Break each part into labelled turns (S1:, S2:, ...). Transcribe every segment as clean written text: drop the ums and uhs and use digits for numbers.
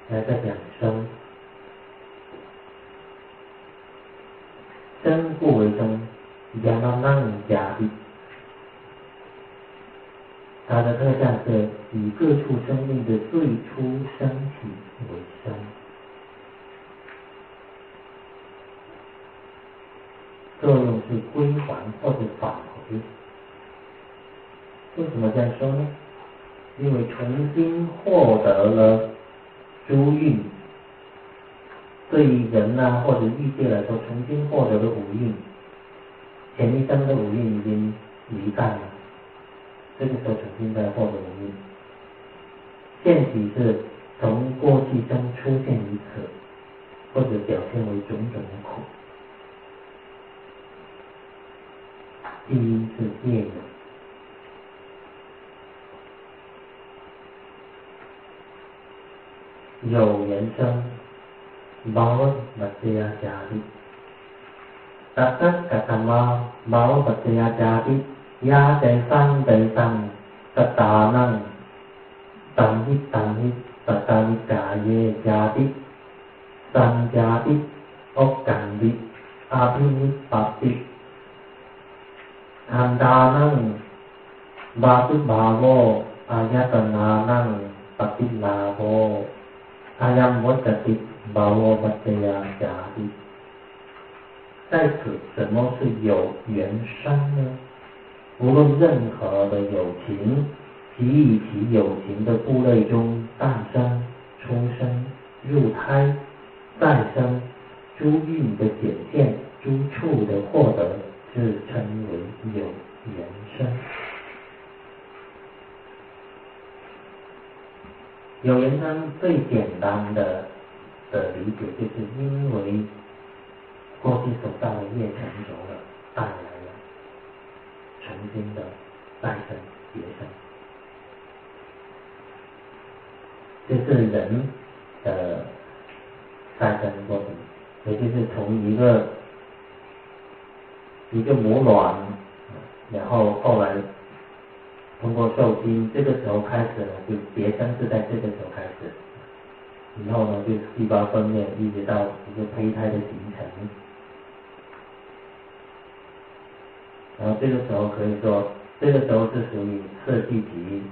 S1: 还在讲生，生故为生，讲到năng假的，它的特象是以各处生命的最初升起为生。作用是归还或者返回。为什么这样说呢？因为重新获得了诸蕴，对于人啊或者欲界来说，重新获得了五蕴，前一生的五蕴已经离散了，这个时候重新再获得五蕴。现体是从过去生出现于此，或者表现为种种的苦。第一是业有，有缘生bhava paccaya jadi tata katama bhava paccaya jadi ya desang desang tatanang tanhit tanhit tatanicaye jadi sanjadi okandi abhinipati Andanang Bhatubhavo Ayatananang Patilavo Ayam Vodati Bhavo Paccaya Jadi。 在此，什么是有缘生呢？无论任何的有情，即以其有情的部类中诞生、出生、入胎、再生，诸蕴的显现，诸处的获得，是称为有缘生。有缘生最简单的理解，就是因为过去所造的业成熟了，带来了重新的再生别生，这是人的再生过程，也就是从一个母卵，然后后来通过受精，这个时候开始呢，就别生是在这个时候开始，然后呢就细胞分裂，一直到一个胚胎的形成，然后这个时候可以说，这个时候是属于色聚集，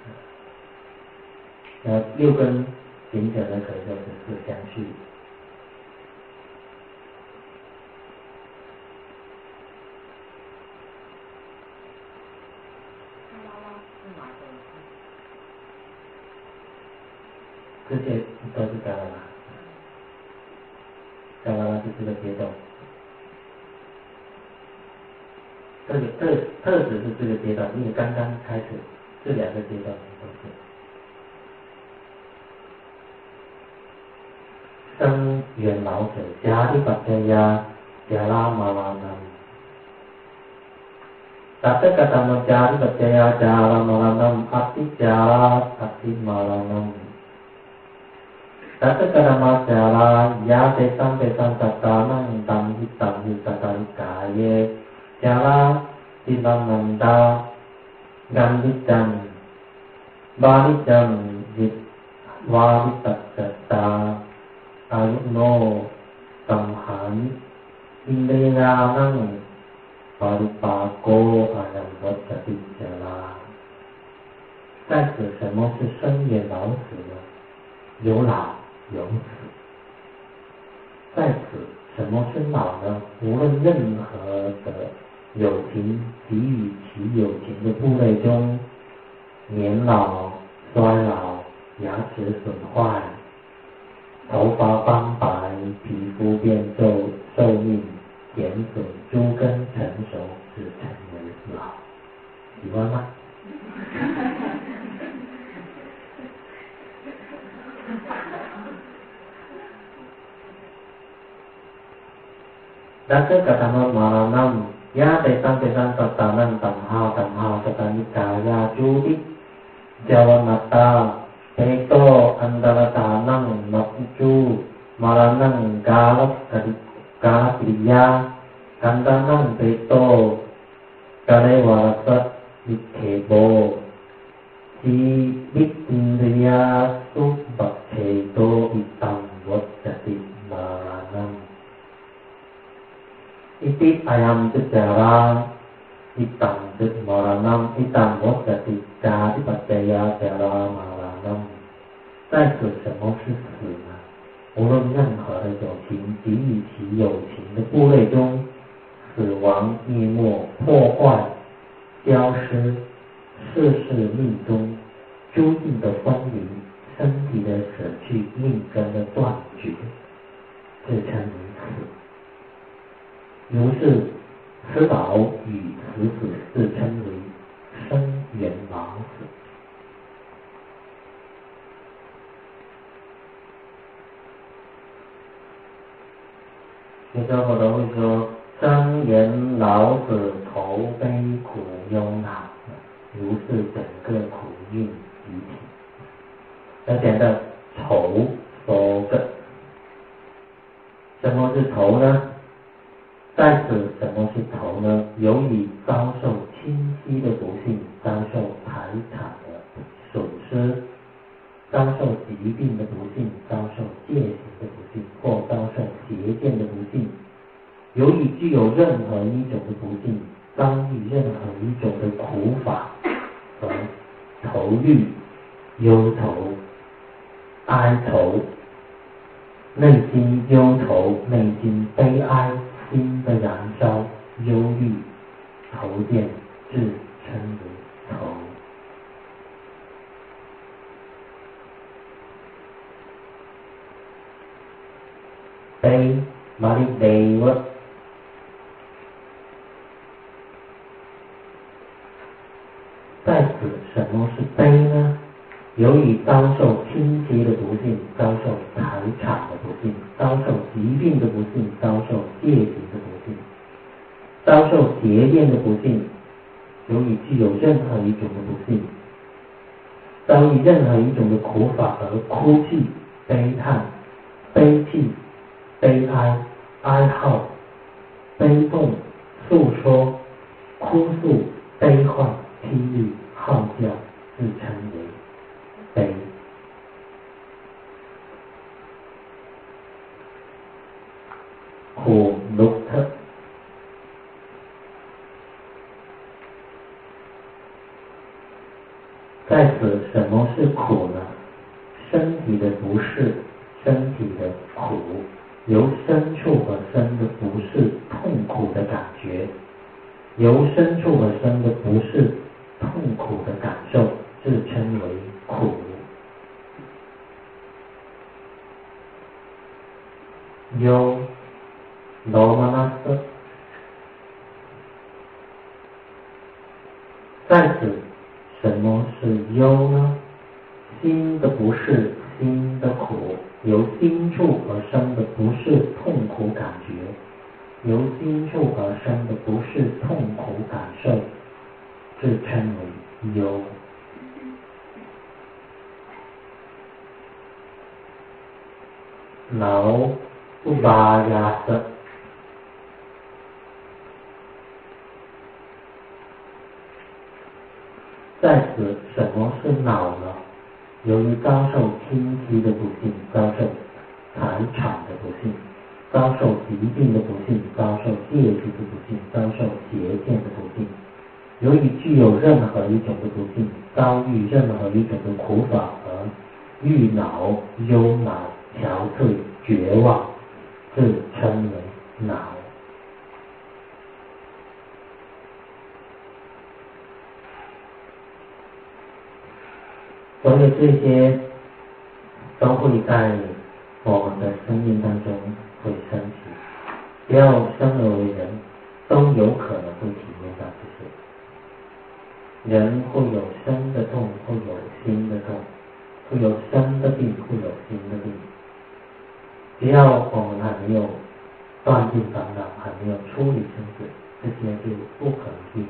S1: 然后六根形成的可以说是色相续。这些都是伽罗拉，伽罗拉是这个阶段，特指是这个阶段，因为刚刚开始这两个阶段都是。生缘老者，迦利跋迦呀，迦拉玛拉nam。Tata katama迦利跋迦呀，迦拉玛拉nam，阿毗迦拉，阿毗玛拉nam。Tata katama迦拉呀desang desang tatanang tanhit tanhit tatanicaye迦拉Sivananda Gandhijam Varijam Varitattata Ayuno Samhan Indriyanang Paripako Ayam Vodati Jala。 在此，什么是生也老死呢？有老有死。在此，什么是老呢？无论任何的有情及与其有情的部类中，年老、衰老、牙齿损坏、头发斑白、皮肤变皱、寿命减损、诸根成熟，是称为老。喜欢吗？Dasa katama maranam ya desang desang tatanam tamha tamha tatanikaya judi jawanata peto andaratanam mapuju maranam galak kariya kandanam peto karewarasat vikebo si vikindriya subakheto 阿扬之家啦，一旦之马拉南，一旦摩萨之家，一把家呀家啦马拉南。在此，什么是死呢？无论任何的有情及与其有情的部类中，死亡、灭没、破坏、消失，世事命中诸境的分离，身体的舍去，命根的断绝，自称为死。如是，此老与此死自称为生缘老死。有时候我都会说，生缘老死愁悲苦忧恼，如是整个苦运集体。而且的愁说个，什么是愁呢？在此，什么是愁呢？由于遭受侵袭的不幸，遭受财产的损失，遭受疾病的不幸，遭受戒行的不幸，或遭受邪见的不幸，由于具有任何一种的不幸，遭遇任何一种的苦法，而愁虑、忧愁、哀愁，内心忧愁，内心悲哀，心的燃烧，忧虑、愁见，自称为愁。悲，马里悲了。在此，什么是悲呢？由于遭受侵袭的不幸，遭受财产的不幸，遭受疾病的不幸，遭受戒行的不幸，遭受邪见的不幸，由于具有任何一种的不幸，遭遇任何一种的苦法而哭泣、悲叹、悲泣、悲哀、哀号、悲痛、诉说、哭诉、悲唤、霹雳、号叫，自称为悲。苦鲁特，在此，什么是苦呢？身体的不适，身体的苦，由深处而生的不是痛苦的感觉，由深处而生的不是痛苦的感受，自称为苦。忧，罗玛那斯，在此，什么是忧呢？心的不适，心的苦，由心处而生的不是痛苦感觉，由心处而生的不是痛苦感受，自称为忧。恼，乌巴亚瑟，在此，什么是恼呢？由于遭受侵袭的不幸，遭受财产的不幸，遭受疾病的不幸，遭受戒律的不幸，遭受邪见的不幸，由于具有任何一种的不幸，遭遇任何一种的苦法而郁恼、忧恼、憔悴、绝望，自称为恼。所有这些都会在我们的生命当中会升起，只要生而为人，都有可能会体验到这些。人会有生的痛，会有心的痛，会有生的病，会有心的病。只要我们还没有断尽烦恼，还没有处理生死，这些就不可能避免。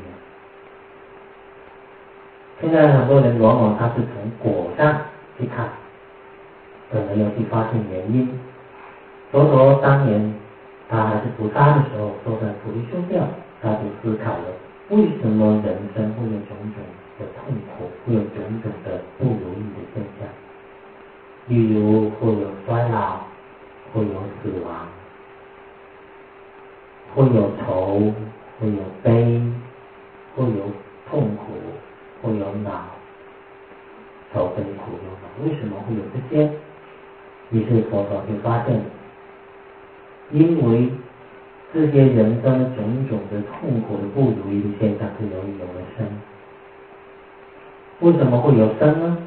S1: 现在很多人往往他是从果上去看，而没有去发现原因。佛陀当年他还是菩萨的时候，坐在菩提树下，他就思考了为什么人生会有种种的痛苦，会有种种的不如意的现象，例如会有衰老，会有死亡， 会有愁，会有悲，会有痛苦，会有恼，愁悲苦忧恼。为什么会有这些？于是佛陀就发现，因为这些人生的种种的痛苦的不如意的现象，是由于有了生。为什么会有生呢？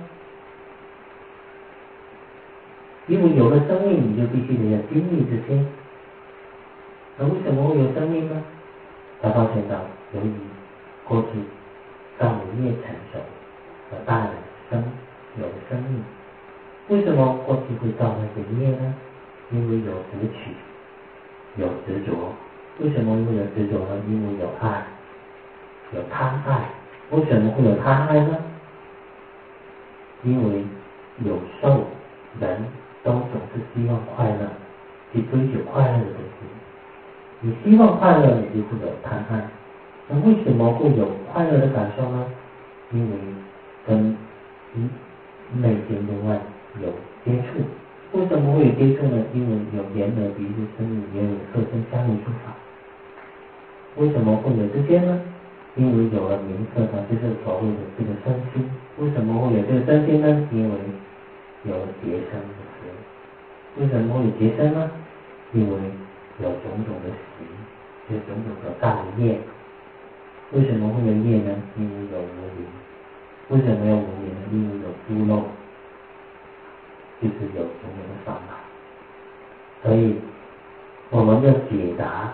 S1: 因为有了生命，你就必须得要经历这些。那为什么会有生命呢？他发现到，由于过去造了业成熟，而带来有了生命。为什么过去会造那些业呢？因为有执取，有执着。为什么会有执着呢？因为有爱，有贪爱。为什么会有贪爱呢？因为有受，人都总是希望快乐，去追求快乐的东西。你希望快乐，你就会有贪爱。那为什么会有快乐的感受呢？因为跟内心另外有接触。为什么会有接触呢？因为有眼耳鼻舌身意，也有色身香味触法。为什么会有这些呢？因为有了名色呢，就是所谓的这个身心。为什么会有这个身心呢？因为有了结生的时。为什么会有结生呢？因为有种种的习，有种种的造业。为什么会有业呢？因为有无明。为什么要无明呢？因为有诸漏，就是有种种的烦恼。所以我们要解答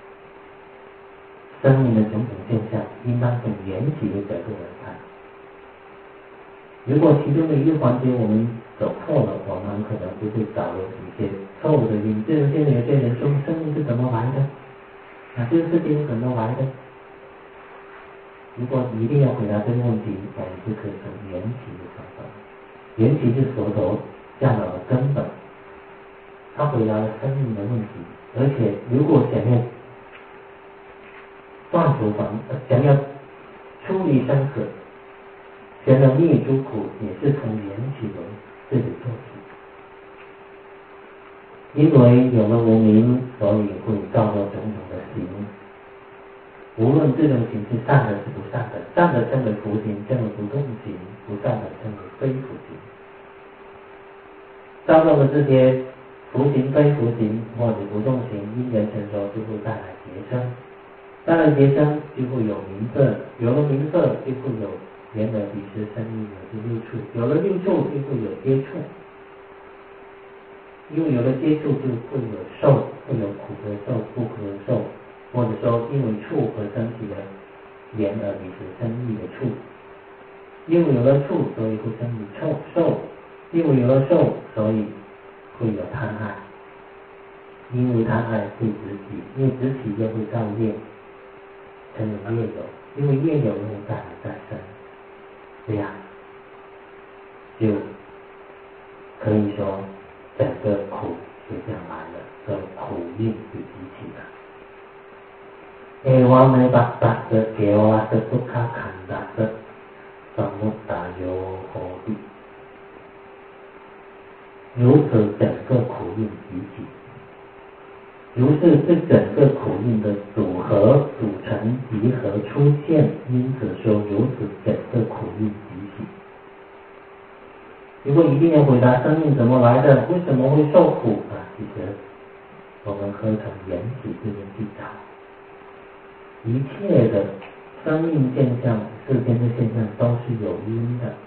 S1: 生命的种种现象，应当从缘起的角度来看。如果其中的一个环节我们走错了，我们可能就会找了一些错误的因。就像现在有些人说生命是怎么来的？这个世界是怎么来的？如果一定要回答这个问题，我们就可以从缘起的角度。缘起是佛陀教导的根本，他回答了生命的问题。而且如果想要断除想要出离生死，想要灭诸苦，也是从缘起的这里做起。因为有了无明，所以会造作种种的行。无论这种行是善的是不善的，善的称为福行，称为不动行；不善的称为非福行。造作的这些福行、非福行或者不动行，因缘成熟就会带来结生。带来结生就会有名色，有了名色就会有眼耳鼻舌身意，有六处，有了六处就会有接触。因为有了接触，就会有受，会有苦的受、不苦的受，或者说因为触而升起了眼耳鼻舌身意的触。因为有了触，所以会升起受；因为有了受，所以会有贪爱。因为贪爱会执起，因为执起又会造业，成为业有。因为业有又会带来再生，这样就可以说整个苦就这样来了，所以苦运就集起了。Ewa bhatta keva sukha khandasa samuddayo hoti。如此整个苦运集起，如是这整个苦运的组合、组成、集合出现，因此说如此整个苦运集起。如果一定要回答生命怎么来的，为什么会受苦其实我们可以从缘起这边去找。一切的生命现象、世间的现象都是有因的。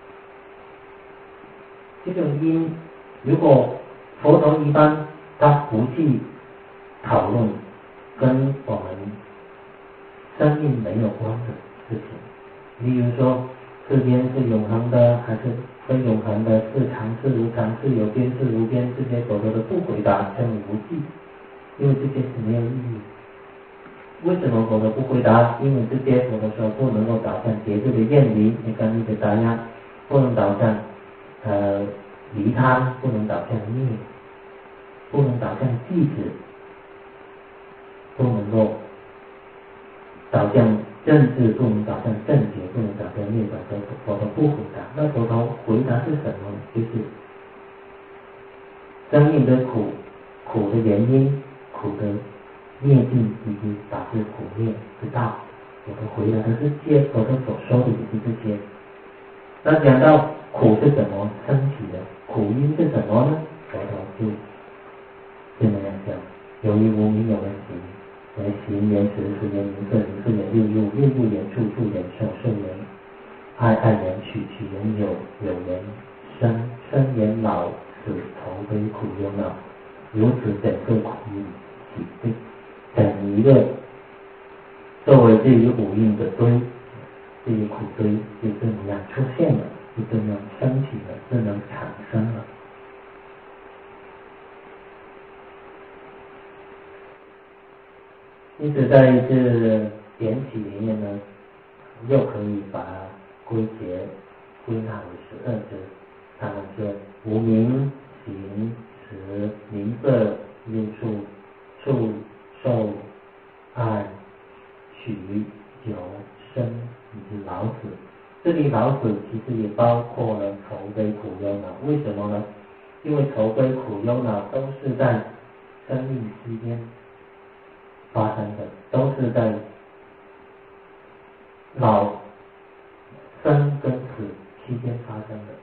S1: 这种因，如果佛陀一般他不去讨论跟我们生命没有关的事情，例如说世间是永恒的还是非永恒的，是常是无常，是有边是无边，这些佛陀都不回答，称为无记，因为这些是没有意义。为什么佛陀不回答？因为这些佛陀说不能够导向节制的厌离，你看那个答案，不能导向离贪，不能导向灭，不能导向寂止，不能够导向政治，不能导向正觉，不能导向涅槃，佛陀不回答。那佛陀回答是什么？就是生命的苦，苦的原因，苦的灭尽以及导致苦灭之道。我的回答的是佛陀所说的也是这些。那讲到苦是怎么升起的，苦因是什么呢？佛陀就那样讲，由于无明有了行，为行言识，识言名色，名色言六入，六入言处，处言受，受言爱，爱言取，取言有，有言生，生言老死，愁悲苦忧恼，如此整个苦因起对，整一个作为这一个五蕴的堆，这一苦堆就这么样出现了，就这么样升起了，这么产生了。因此在这缘起里面呢，又可以把它归纳为12支，它们是无明、行、识、名色、六处、处、受、爱、取、有、生以及老死。这里老死其实也包括了愁悲苦忧恼。为什么呢？因为愁悲苦忧恼都是在生命之间发生的，都是在老生跟死期间发生的。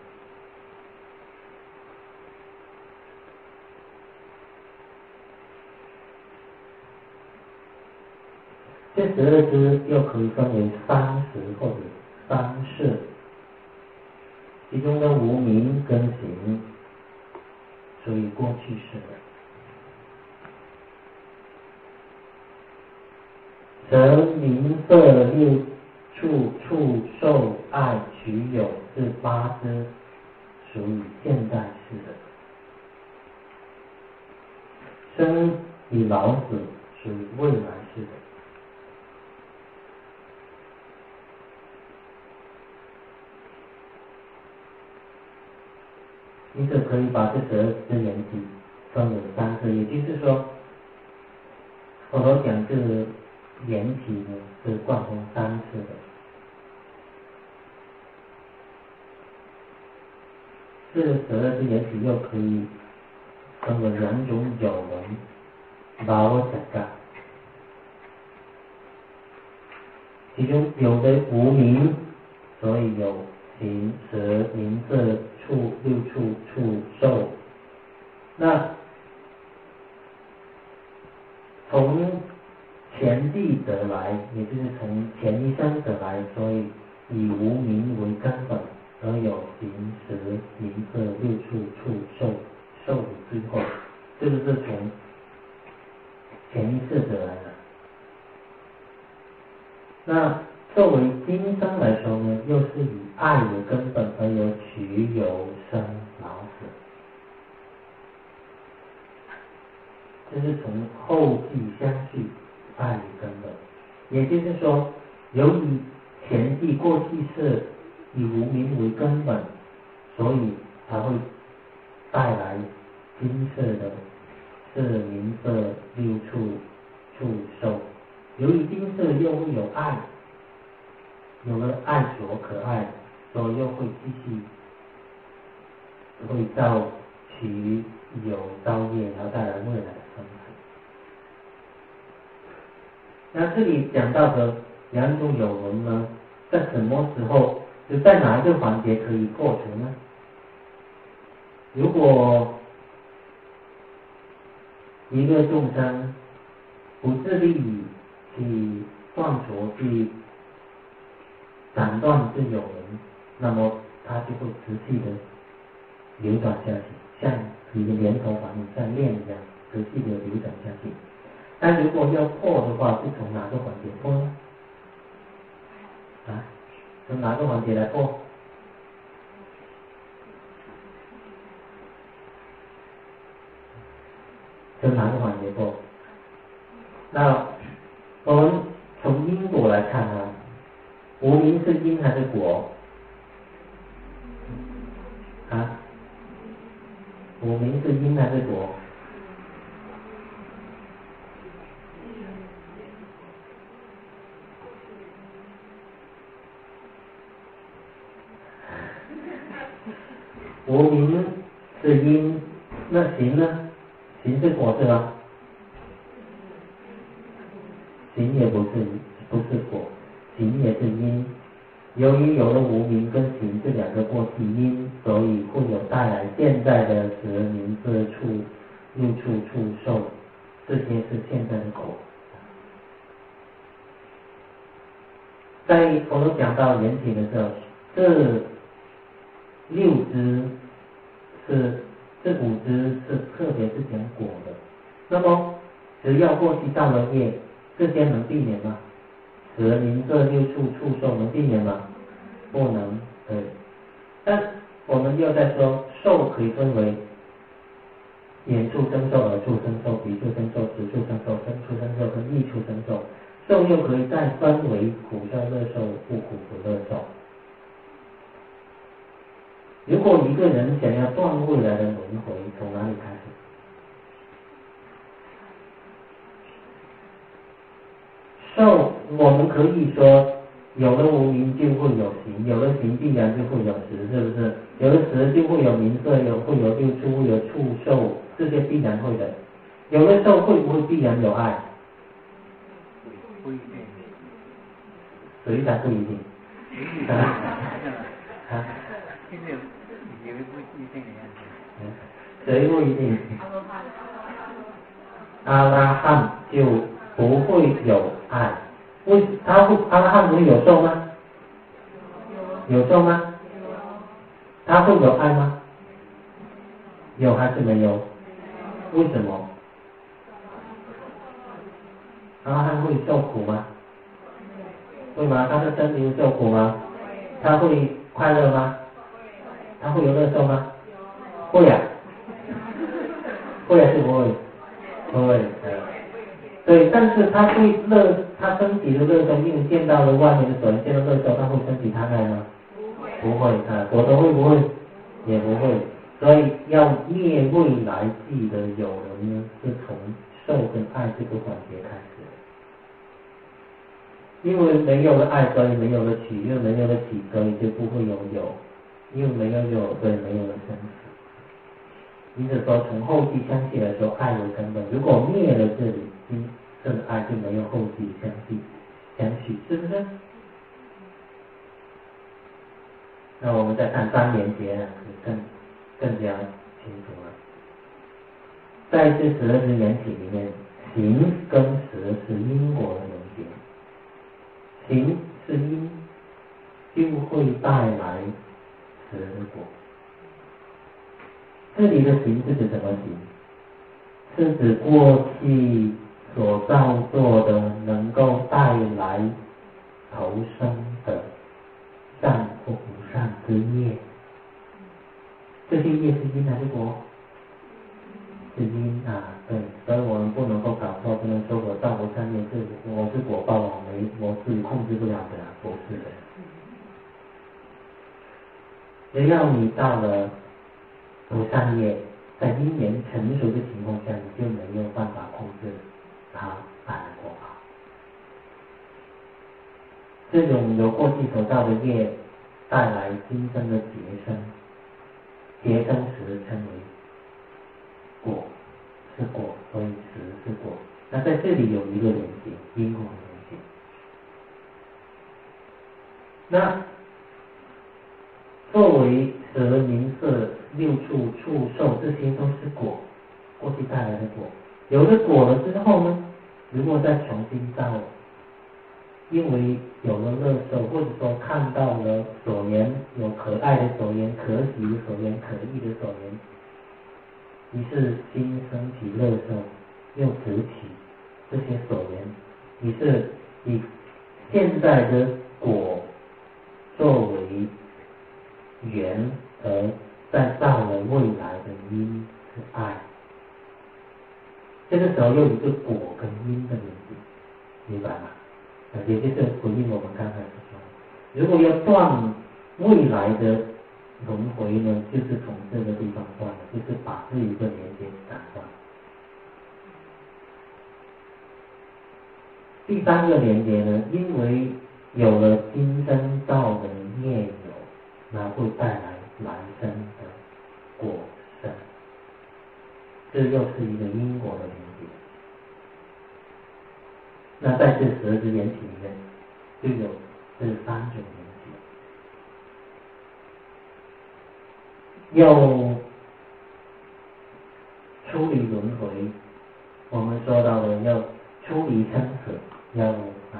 S1: 这12支又可以分为三识或者三世，其中的无明跟行属于过去式的。识、名色、六处、处、受、爱、取、有这8支属于现在式的。生与老死属于未来式的。因此可以把这12支缘起分为3次，也就是说，佛陀讲这个缘起呢是贯通3次的。这12支缘起又可以分为2种有闻、老假噶，其中有的无明，所以有行、识、名色、处、六处、处、受。那从前地得来，也就是从前一生得来，所以以无明为根本，而有行、识、名色、六处、处、受，受的最后，这个是从前一世得来的。那作为今生来说呢，又是以爱为根本，而有取、有、生、老、死，这是从后继相续，爱为根本。也就是说，由于前地过去是以无明为根本，所以才会带来今世的是名色、六处、处、受。由于今世又会有爱，有了爱所可爱，所以又会继续会造取有造业，然后带来未来的生死。那这里讲到的2种有闻呢，在什么时候，就在哪一个环节可以破除呢？如果一个众生不自力去断除、去斩断这有闻，那么它就会持续的流转下去，像一个连头反应，像链一样持续的流转下去。但如果要破的话，是从哪个环节破呢？从哪个环节来破？从哪个环节破？那我们从因果来看啊，无明是因还是果？无明是因还是果？无明是因，那行呢？行是果是吧？ 行也不是果，行也是因。由于有了无明跟行这两个过去因，所以会有带来现在的识名色触入处触受，这些是现在的果。在佛陀讲到缘起的时候，这六支这五支是特别是讲果的。那么只要过去造了业，这些能避免吗？识名色六处触受能避免吗？不能。对。但我们又在说，受可以分为眼处生受、耳处生受、鼻处生受、舌处生受、身处生受跟意处生受。受又可以再分为苦受、乐受、不苦不乐受。如果一个人想要断未来的轮回，从哪里开始？受，我们可以说有了无明就会有行，有了行必然就会有识，是不是？有了识就会有名色，会有六处，会有触受，这些必然会的。有了受会不会必然有爱？
S2: 不一定。
S1: 谁才不一定？
S2: 现在以为不一定的样子。
S1: 谁不一定？阿拉汉就不会有爱。阿拉汉不会有受吗？有受吗？他会有爱吗？有还是没有？为什么？阿拉汉会受苦吗？会吗？他的身体会受苦吗？他会快乐吗？他会有乐受吗？会啊。会还是不会？不会。对，但是他会他身体的乐受，因为见到了外面的所缘，见到乐受，他会身体贪爱吗？不会。果陀会不会？也不会。所以要灭未来际的有人呢，是从受跟爱这个环节开始。因为没有了爱，所以没有了取；因为没有了取，所以就不会有有；因为没有有，所以没有了生死。因此说，从后继相续来说，爱为根本。如果灭了这里，这个爱就没有后继相续，是不是？那我们再看三连结啊，更加清楚了。在这12支缘起里面，行跟识是因果的连结。行是因，就会带来识的果。这里的行是指什么行？是指过去所造作的能够带来投生的善或不善之业。这些业是因还是果？是因啊，对，所以我们不能够搞错，不能说我造不善业是我是果报，我自己控制不了的，不是的。只要你到了不善业，在因缘成熟的情况下，你就没有办法控制它带来果报。这种由过去所造的业带来今生的结生时称为果，是果，所以识是果。那在这里有一个连结，因果的连结。那作为识名色六处触受，这些都是果，过去带来的果。有了果了之后呢，如果再重新造，因为有了乐受，或者说看到了所缘，有可爱的所缘、可喜的所缘、可意的所缘，于是心升起乐受，又执起这些所缘，于是以现在的果作为缘，而再造了未来的因是爱。这个时候又有一个果跟因的连接，明白吗？也就是回应我们刚才所说，如果要断未来的轮回呢，就是从这个地方断了，就是把这一个连接斩断。第三个连接呢，因为有了今生造的业有，那会带来来生的果生，这又是一个因果的连接。 那在这12支缘起里面，就有这3种缘起。要出离轮回，我们说到的要出离生死，要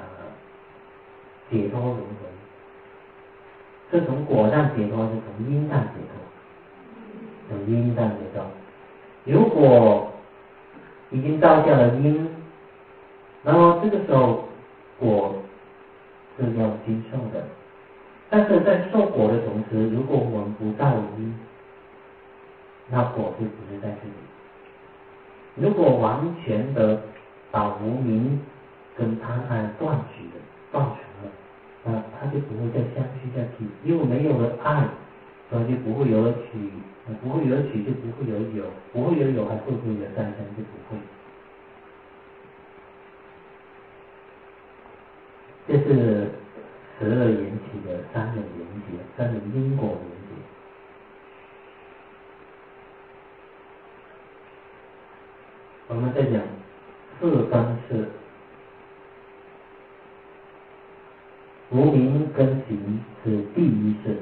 S1: 解脱轮回。是从果上解脱，是从因上解脱。从因上解脱。如果已经造下了因，然后这个时候果是要经受的。但是在受果的同时，如果我们不造因，那果就不是在这里。如果完全的把无明跟贪爱断除了，那它就不会再相续下去，因为没有了爱，所以就不会有了取，不会有了取就不会有有，不会有有还会不会有再生，就不会。这是12缘起的3种缘起，3种因果缘起。我们在讲4分事，无明跟行是第一事，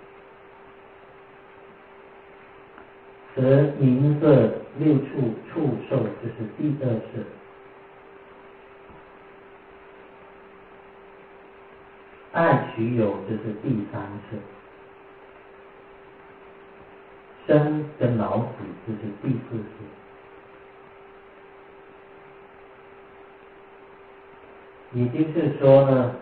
S1: 识名色六处触受这是第2事，爱取有这是第3事，生跟老死这是第4事。也就是说呢，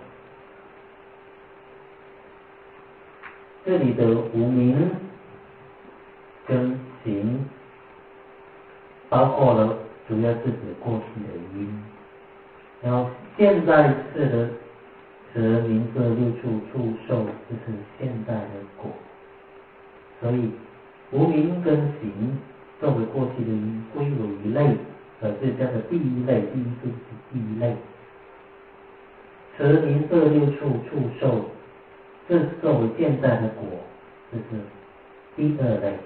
S1: 这里的无明跟行，包括了主要是指过去的因，然后现在是的识名色六处触受，这是现在的果。所以无明跟行作为过去的因归为一类，这叫做第一类，第一是第一类。识名色六处触受，这作为现在的果，这是第2类。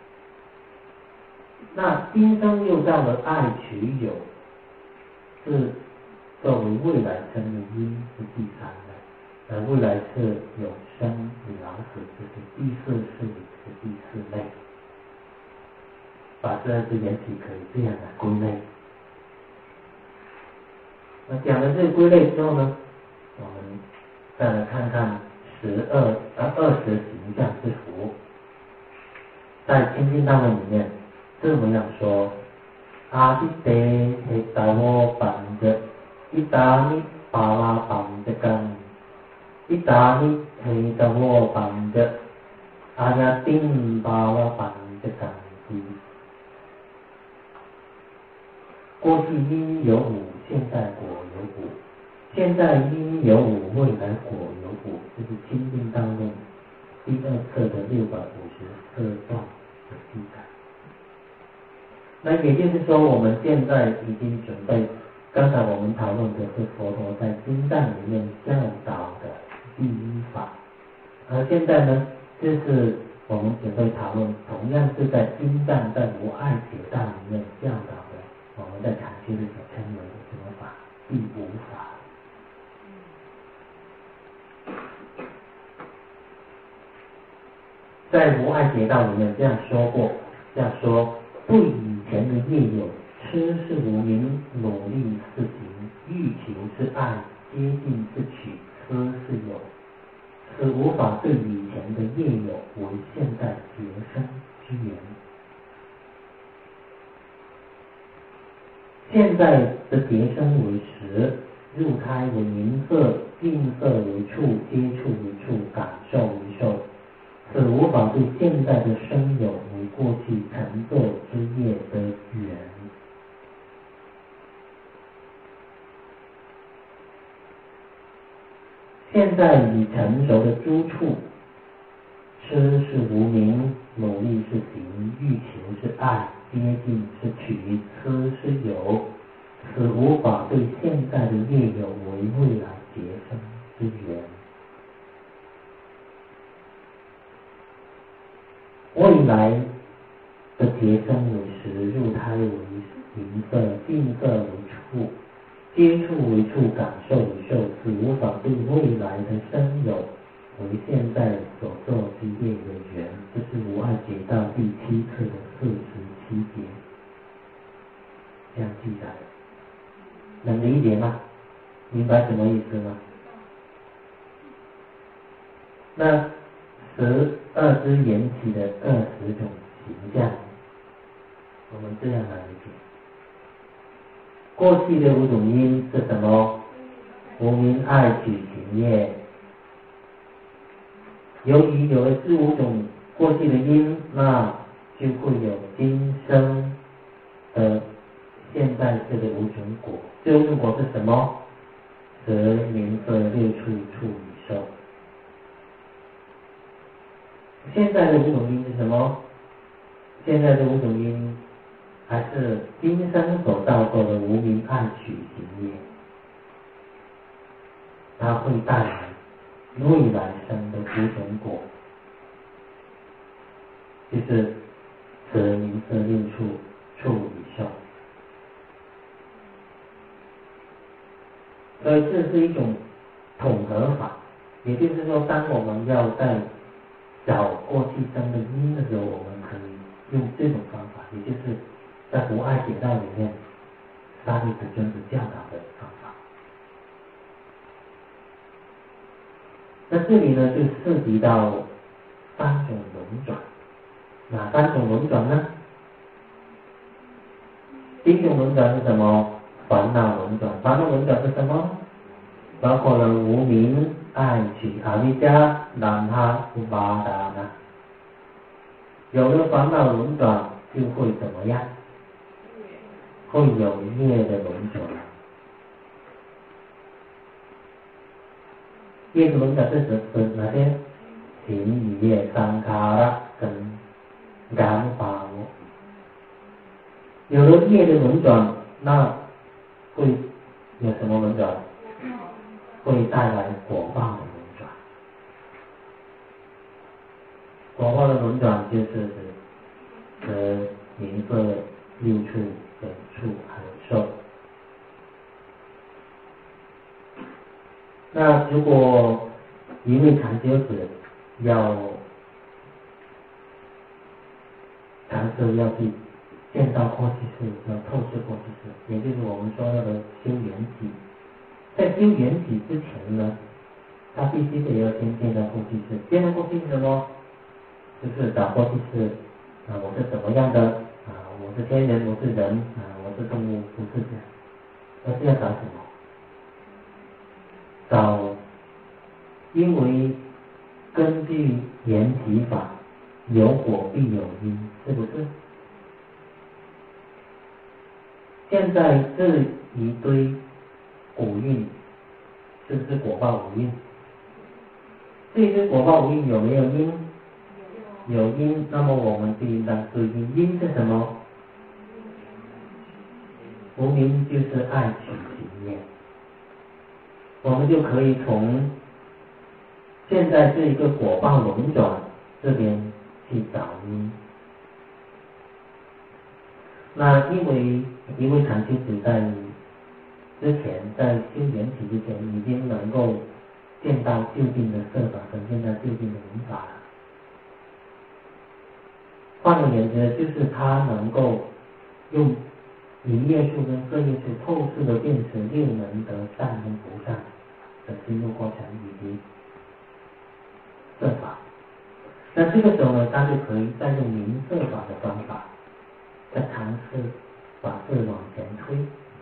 S1: 那今生又到了爱取有，是作为未来生的因，是第3类。而未来是有生有老死，这是第4世，是第4类。把12支缘起可以这样的归类。那讲了这个归类之后呢，我们再来看看20形象之福。在清净大论里面这么样说：阿底得黑达沃班着，伊达尼巴拉班着干，伊达尼黑达沃班着，阿呀丁巴拉班着干的。过去因有五，现在果有五；现在因有五，未来果有五。这是清净大论第2册的654段的记载。那也就是说，我们现在已经准备，刚才我们讨论的是佛陀在经藏里面教导的第一法，而现在呢，就是我们准备讨论同样是在经藏在无碍解道里面教导的，我们在禅修里所称为的什么法？第5法。在无碍解道里面这样说过，这样说：对以前的业有，痴是无明，努力是行，欲求是爱，接近是取，痴是有。此无法对以前的业有为现在结生之缘。现在的结生为识，入胎为名色，境色为触，接触为触，感受为受。此无法对现在的生有为过去成就之业的缘。现在已成熟的诸处，痴是无明，努力是行，欲求是爱，接近是取，痴是有。此无法对现在的业有为未来结生之缘。未来的结生为识，入胎为名色，境色为触，接接触为触，感受为受，是无法对未来的生有为现在所做之业的缘，这是无碍解道第7课的47节，这样记载，能理解吗？明白什么意思吗？那12支缘起的20种形象，我们这样来理解。过去的5种因是什么？无明爱取行业。由于有了这5种过去的因，那就会有今生的现在这个5种果。这5种果是什么？色名色六处处与受。现在的5种因是什么？现在的5种因还是今生所造作的无明爱取行业，它会带来未来生的5种果，就是色名色六处处与受。所以这是一种统合法，也就是说，当我们要在找过去生的因的时候，我们可以用这种方法，也就是在无碍解道里面沙利子尊者教导的方法。那这里呢，就涉及到3种轮转。哪3种轮转呢？第一种轮转是什么？烦恼轮转。烦恼轮转是什么？包括了无明、爱取、阿维迦、然哈、乌巴达那。有了烦恼轮转，就会怎么样？会有业的轮转。业的轮转是指哪些？行与业、三卡拉跟感法。有了业的轮转，那会有什么轮转？会带来果报的轮转。果报的轮转就是指名色六处等处还有受。那如果一位禅修者要尝试要去见到过去世，要透视过去世，也就是我们说的修缘起。在修缘起之前呢，他必须得要先见到过去世。见到过去是什么？就是找过去世我是怎么样的我是天人，我是人我是动物，不是这样。而是要找什么？找，因为根据缘起法，有果必有因，是不是？现在这一堆五蕴，是不是果报五蕴？这一堆果报五蕴有没有因？有因，那么我们就应当对因。因是什么？无明就是爱取行业。我们就可以从现在这一个果报轮转这边去找因。那因为一位禅修者在之前，在修缘起之前，已经能够见到究竟的色法，跟见到究竟的闻法了。换而言之，就是他能够用明业处跟色业处透视的辨识六能得善跟不善的心路过程以及色法。那这个时候呢，他就可以再用明色法的方法，再尝试把色往前推。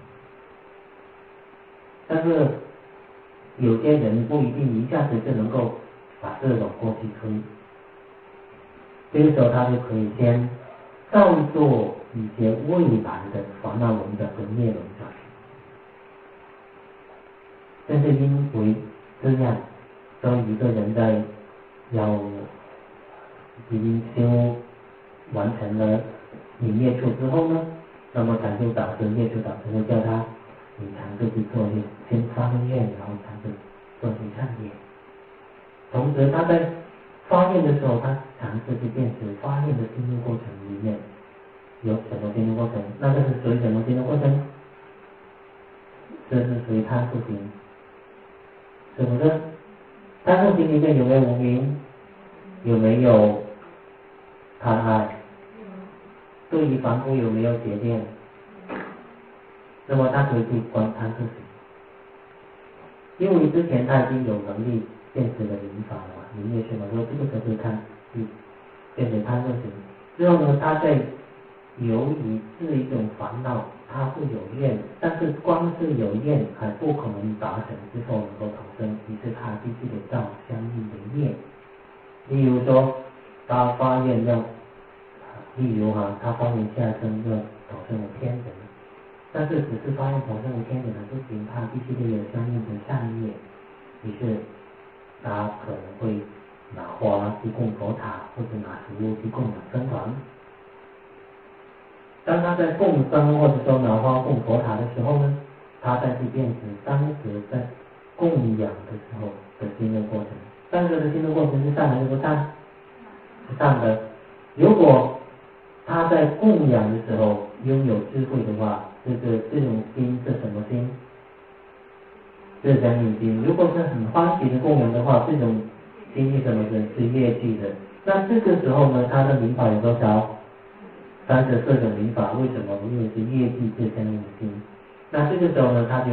S1: 但是有些人不一定一下子就能够把色往过去推。这个时候他就可以先造作一些未来的烦恼轮转跟业轮转。正是因为这样，当一个人在要已经修完成了明业处之后呢，那么禅修导师、业处导师会叫他你尝试去做业，先发愿，然后尝试做去善业。同时他在发愿的时候，他尝试去辨识发愿的心路过程里面有什么心路过程，那个是属于什么心路过程？ 这是属于贪素行，是不是？贪素行里面有没有无明？有没有贪爱？对于凡夫有没有邪见？那么他可以去观贪素行，因为之前他已经有能力辨识了明法了嘛，明业是嘛，说这个可以看，辨识贪素行。之后呢，他在由于是一种烦恼，他是有愿，但是光是有愿还不可能达成之后能够投生，于是他必须得造相应的业。例如说，他发愿要，例如他发愿下生要投生为天人，但是只是发愿投生为天人还不行，他必须得有相应的善业，于是他可能会拿花去供佛塔，或者拿食物去供养僧团。当他在供僧或者说拿花供佛塔的时候呢，他在去辨识当时在供养的时候的心的过程。当时的心的过程是善还是不善？是善的。如果他在供养的时候拥有智慧的话，这种心是什么心？是相应心。如果是很欢喜的供养的话，这种心是什么心？是业具的。那这个时候呢，他的明法有多少？34种明法。为什么？因为是业具是相应心。那这个时候呢，他就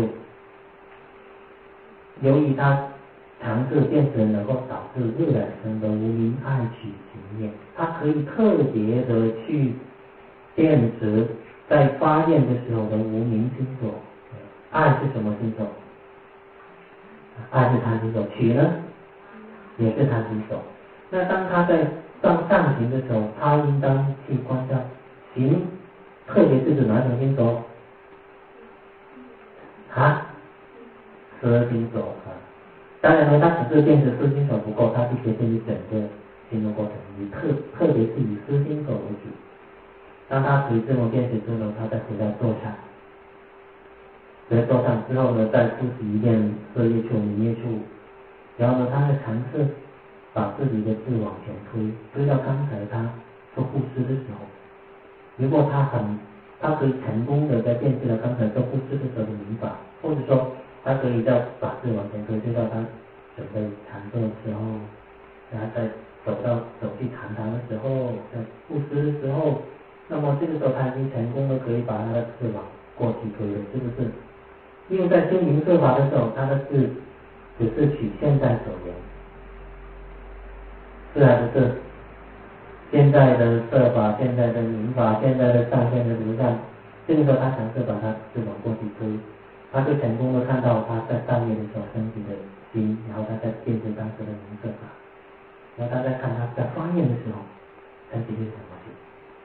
S1: 由于他尝试变成能够导致日来生的无明爱取行业，他可以特别的去辨识在发愿的时候的无明心所。爱是什么心所？爱是贪心所。取呢，也是贪心所。那当他在上行的时候，他应当去观照行，特别是指哪种心所？十心所当然呢，他只是辨识十心所不够，他必须对于整个心的过程，特别是以十心所为主。当他可以这么辨识之后，他再回到坐禅。所以坐禅之后呢，再复习一遍色业处、名业处，然后呢，他再尝试把自己的字往前推到刚才他做护师的时候。如果他可以成功的在辨识了刚才做护师的时候的明法，或者说他可以再把字往前推到他准备禅坐的时候，然后再走去禅堂的时候，在护师的时候，那么这个时候他已经成功的可以把他的字往过去推了，是不是？因为在修明色法的时候，他的字只是取现在所言，是还不是？现在的色法、现在的明法、现在的上现的如上，这个时候他尝试把他字往过去推，他就成功的看到他在上面的时候升起的心，然后他在辨识当时的明色法，然后他在看他在发愿的时候升起的是什么心。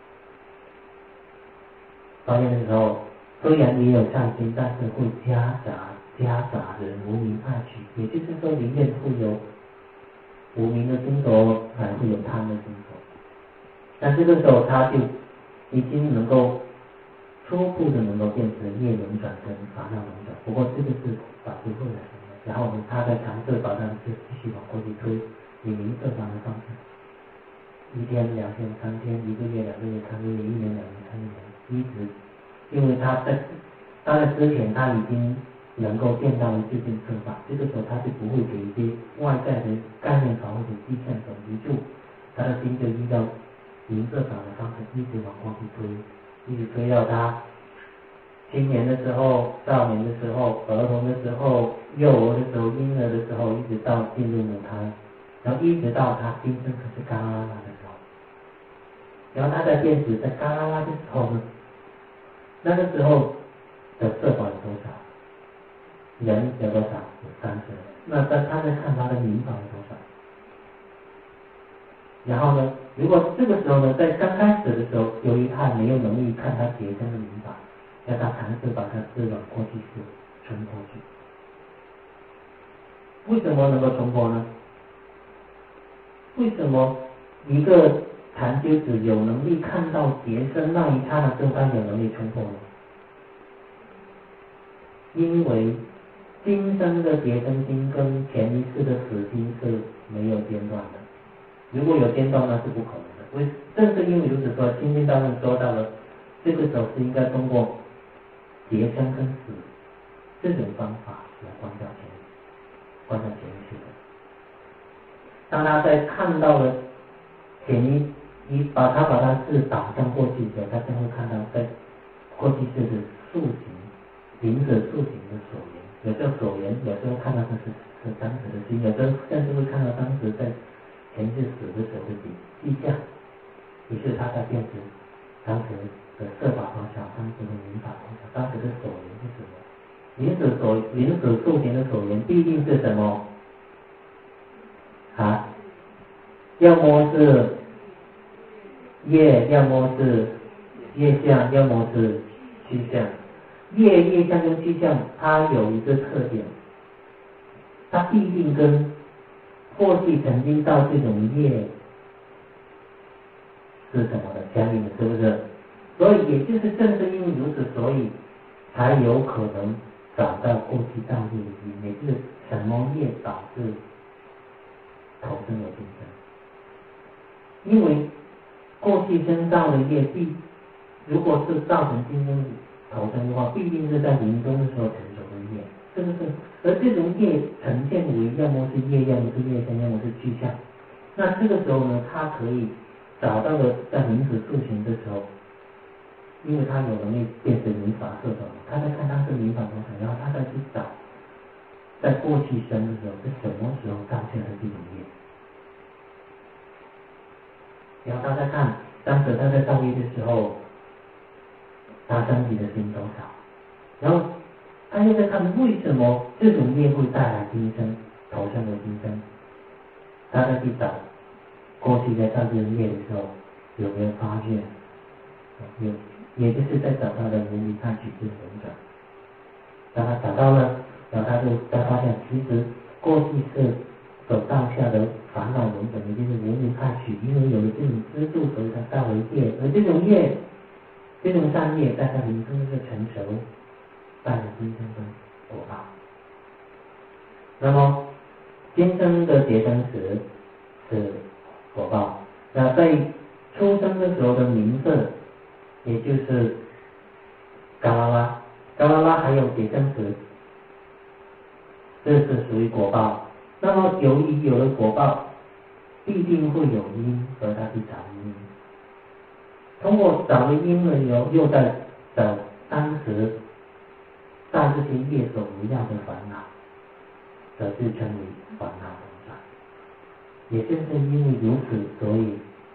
S1: 发愿的时候虽然也有善心，但是会夹杂着无明爱取，也就是说里面会有无明的心所，还会有贪的心所。但这个时候他就已经能够初步的能够变成业轮转跟烦恼轮转，不过这个是法师后来的。然后呢，他在尝试把他的字继续往过去推，以明色法的方式，1天、2天、3天，1个月、2个月、3个月、1年、2年、3年，一直，因为他在之前他已经能够见到了自性色法，这个时候他就不会给一些外在的概念法或者迹象所迷住，他的心就依照明色法的方式一直往过去推，一直推到他青年的时候、少年的时候、儿童的时候、幼儿的时候、婴儿的时候，一直到进入母胎，然后一直到他今生可是嘎啦啦的时候，然后他在变识在嘎啦啦的时候呢，那个时候的色法有多少？人有多少？有30。那他在看他的明法有多少？然后呢，如果这个时候呢，在刚开始的时候，由于他没有能力看他结生的明法，要他尝试把他字往过去是冲破去。为什么能够冲破呢？为什么一个禅修者有能力看到结生那一刹那之后，他有能力冲破呢？因为今生的结生心跟前一世的死心是没有间断的，如果有间断那是不可能的。正是因为如此说，心经当中说到了，这个时候是应该通过结生跟死这种方法来关照前世的。当他在看到了你把它是导向过去的时候，他将会看到在过去世的塑形，临死塑形的所缘，有时候所缘，有时候看到的是当时的心，有时候甚至会看到当时在前世死的时候的迹象。于是他在辨识当时的色法多少，当时的名法多少，当时的所缘是什么？临死塑形的所缘必定是什么？要么是业，要么是业相，要么是虚相。业相跟虚相，它有一个特点，它必定跟过去曾经到这种业是什么的相应的，是不是？所以也就是正是因为如此，所以才有可能找到过去造业的因，也就是什么业导致投生为今生。因为过去生造的业如果是造成今生投生的话，必定是在临终的时候成熟的业，是不是？而这种业呈现为要么是业，要么是业相，要么是具象。那这个时候呢，他可以找到的在临死塑形的时候，因为他有能力辨识民法色法，他在看当时民法多少，然后他再去找在过去生的时候是什么时候造下的这种业。然后他在看当时他在造业的时候，他升起的心多少，然后他又在看为什么这种业会带来今生投生的今生，他在去找过去在造这种业的时候有没有发现，有，也就是在找他的无明贪取之轮转。当他找到了，然后他就发现其实过去是所造下的烦恼轮转，也就是无明贪取，因为有了这种资助，所以他造为业，而这种业，这种善业在他临终是成熟，带来今生的果报。那么今生的劫生时是果报，那在出生的时候的名色，也就是嘎啦啦还有劫生时，这是属于果报。那么由于有了果报，必定会有因，而他去找因。通过找了因了以后，又在找当时在这些业所围绕的烦恼，则是称为烦恼轮转。也正是因为如此，所以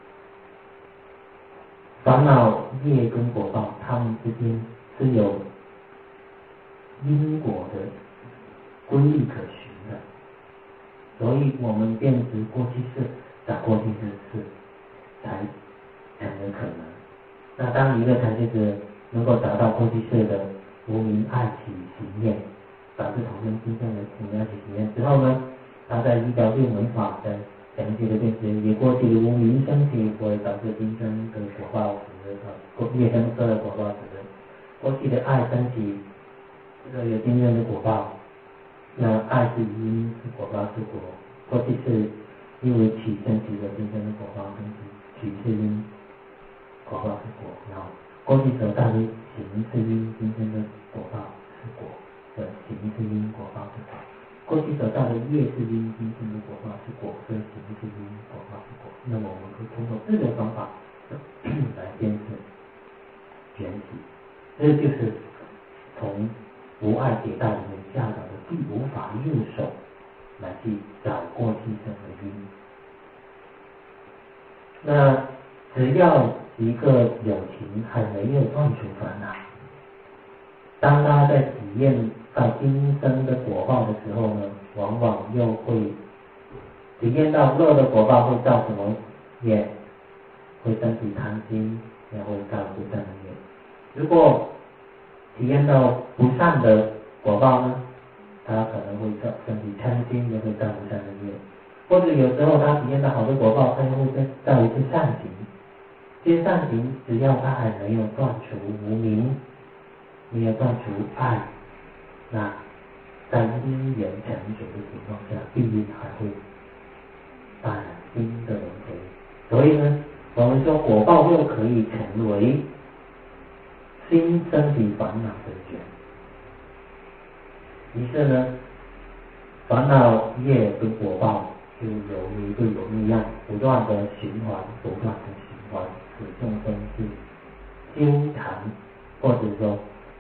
S1: 烦恼业跟果报，它们之间是有因果的规律可循的。所以我们辨识过去世，找过去世才有可能。那当一个禅师子能够找到过去世的无明爱起行念，导致投生今生的无明爱起行念之后呢，他在依照六门法的详细的辨识，以过去的无明升起为导致今生的果报时，业生色的果报时，过去的爱升起，有今生的果报。那爱是因，是果报是果。过去是因为起升起的今生的果报升起，起是因，果报是果。然后过去所造的行是因，今生的果报是果。行是因，果报是果。过去所造的业是因，今生的果报是果。行是因，果报是果。那么我们可以通过这种方法来辨识缘起。这就是从无碍解道里面教导的第五法右手来去找过去生的因。那只要一个有情还没有断除烦恼，当他在体验到今生的果报的时候呢，往往又会体验到乐的果报会造什么业，会升起贪心，也会造不善的业。如果体验到不善的果报呢，他可能会升起嗔心，也会造不善的业。或者有时候他体验到好的果报，他又会造一些善行。这些善行只要他还没有断除无明，没有断除爱，那在因缘成熟的情况下，必定还会带来新的轮回。所以呢，我们说果报又可以成为新升起烦恼的缘。 于是呢，烦恼业跟果报就有一个一样，不断的循环，不断的循环，使众生是纠缠，或者说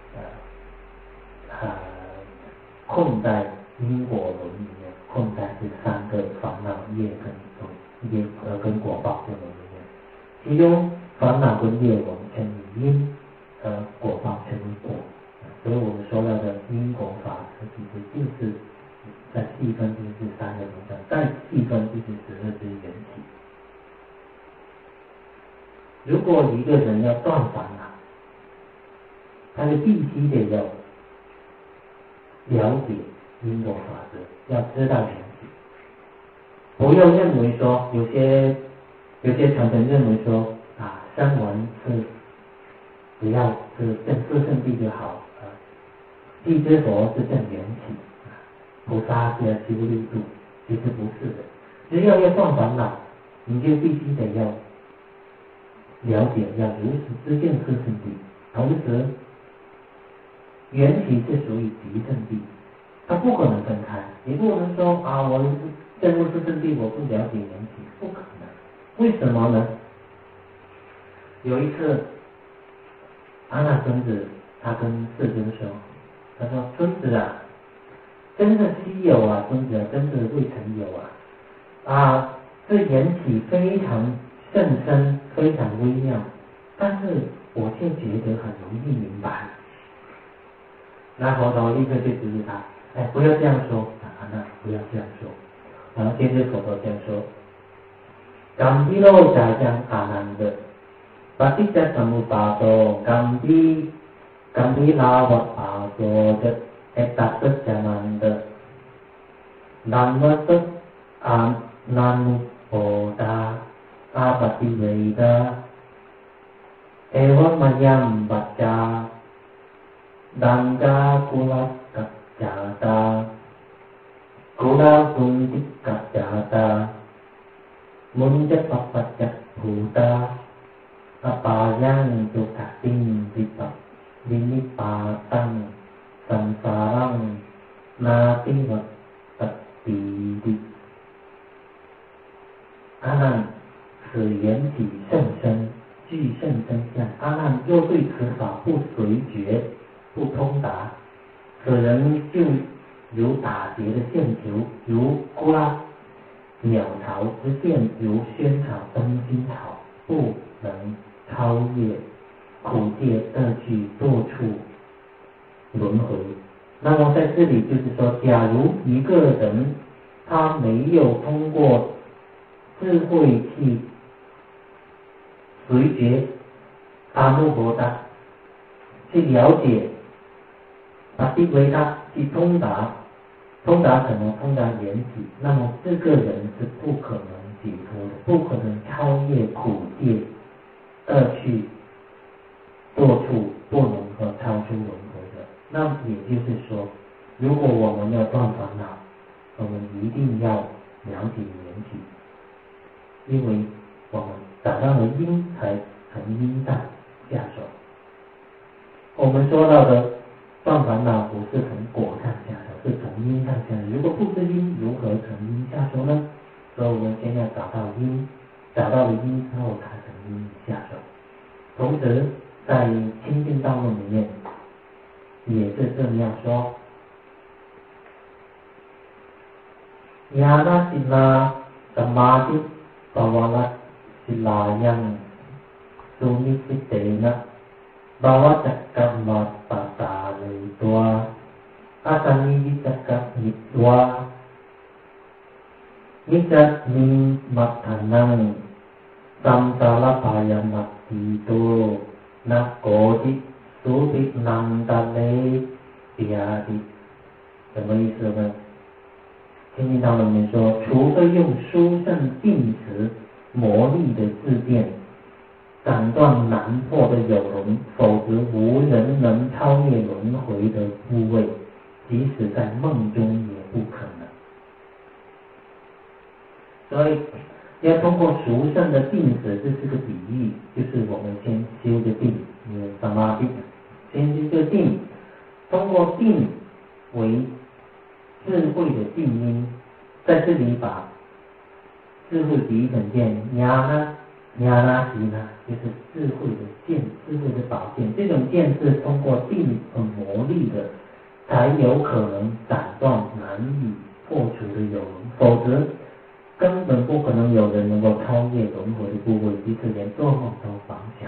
S1: 困在因果轮里面，困在这三个烦恼业跟果报这轮里面。其中烦恼跟业我们称为因，果报称为果。所以我们说到的因果法，其实就是在细分就是三个部分，再细分就是12支缘起。如果一个人要断烦恼，他就必须得要了解因果法则，要知道缘起。不要认为说有些常人认为说声闻是只要是证四圣谛就好，地之佛是证缘起，菩萨是要修六度，其实不是的。只要断烦恼，你就必须得要了解，要如实知见四圣谛，同时缘起是属于极圣谛，它不可能分开。你不能说我证悟四圣谛，我不了解缘起，不可能。为什么呢？有一次，阿那尊子他跟世尊说，他说：“尊子啊，真的稀有啊，尊子啊，真的未曾有啊！这缘起非常甚深，非常微妙，但是我却觉得很容易明白。”那佛陀立刻就指示他：“不要这样说，那不要这样说。”然后接着佛陀这样说：“Gambhiro jajang ananda, paticca samuppada, gambhiravat etattat jananda, nammatat nanupoda apativeda, evamayam vacca Danga kula kacchata kula kunti kacchata munja papacca bhuta apayang tukating vinipatang samsarang nativat tattidi。 阿难此缘起甚深，具甚真相。阿难若对此法不随觉，不通达，此人就如打结的线球，如呼啦鸟巢之线，如萱草灯芯草，不能超越苦界恶趣多处轮回。那么在这里就是说，假如一个人他没有通过智慧去随觉阿耨多达去了解把地维他去通达什么？通达缘起。那么这个人是不可能解脱的，不可能超越苦界恶趣多处，不能够超出轮回的。那也就是说，如果我们要断烦恼，我们一定要了解缘起，因为我们找到了因，才从因上下手。我们说到的断烦恼不是从果上下手，是从因上下手。如果不知因，如何从因下手呢？所以我们先要找到因，找到了因之后，才从因下手。同时，在清净道论里面也是这样说：亚那悉那สัมมาทิปวารศิลายังสุนิสิเตนะบาวจักกัมมัตตาตาเลยตัวอาตานิวิจักกัมิตวานิจัตมิมัตถานังสัมสารพายมัตติโตนะโกติสุภินันตะเลปิยาติ什么意思呢？清净道里面说，除非用殊胜定持魔力的自变斩断难破的有轮，否则无人能超越轮回的部位，即使在梦中也不可能。所以要通过殊胜的定持，这是个比喻，就是我们先修的定，samadhi，先修个定，通过定为智慧的定音，在这里把智慧比喻成剑，压拉吉呢，就是智慧的剑，智慧的宝剑。这种剑是通过定和磨砺的，才有可能斩断难以破除的有轮，否则根本不可能有人能够超越轮回的部位，即使连做梦都妄想。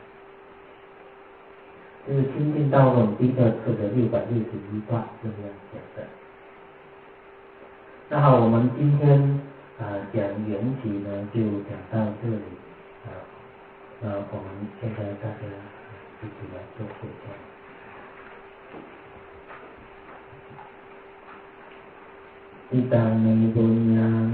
S1: 这是《清净道论》第2册的661段这样讲的。那好，我们今天讲缘起呢，就讲到这里。我们现在大家一起来做回向。อิตังเมปุญญัง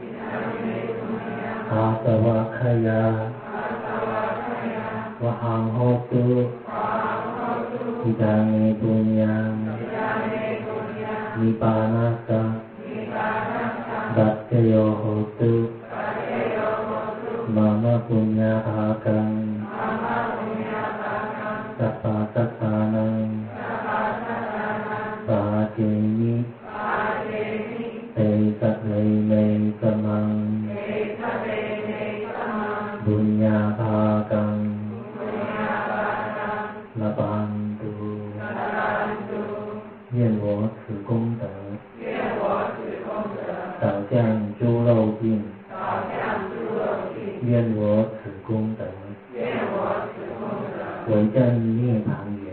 S1: อาสวะขยาวะหังโหตุอิตังเมปุญญังนิพพานัสสะดัจจโยโหตุมามะปุญญาภากังสัพพะสัทธานังสาเจมิเตสะเลเมสมังบุญญาภากังละปันตุ愿我此功德导向诸漏尽愿我此功德为证涅槃缘